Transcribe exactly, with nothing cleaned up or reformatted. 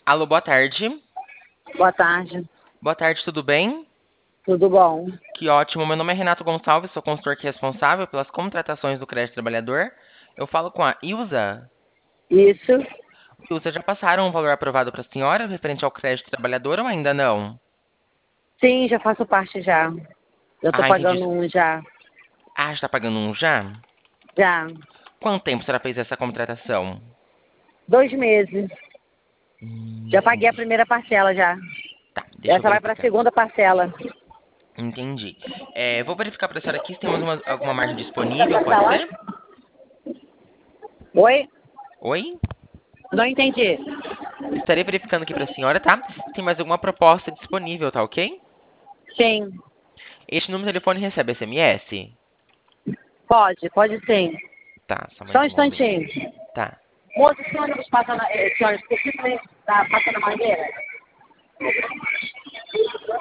Alô, boa tarde. Boa tarde, Boa tarde, tudo bem? tudo bom? Que ótimo. Meu nome é Renato Gonçalves, sou consultor aqui responsável pelas contratações do crédito trabalhador. Eu falo com a Ilza. Isso? Ilza, já passaram o valor aprovado para a senhora referente ao crédito trabalhador ou ainda não? Sim, já faço parte já. Eu tô Ah, entendi. pagando um já. Ah, está pagando um já? Já. Quanto tempo a senhora fez essa contratação? Dois meses. Hum, Já paguei a entendi. primeira parcela já. Tá, deixa eu Essa vai para a verificar. segunda parcela. Entendi. É, vou verificar para a senhora aqui se temos uma- alguma margem disponível, pode ser? Oi? Oi? Não entendi. Estarei verificando aqui para a senhora, tá? Se tem mais alguma proposta disponível, tá ok? Sim. Este número de telefone recebe S M S? Pode, pode sim. Tá, só Só um mais um momento. instantinho. Tá. Moço, esse ônibus passa na. Esse ônibus, por que tá passando a mangueira?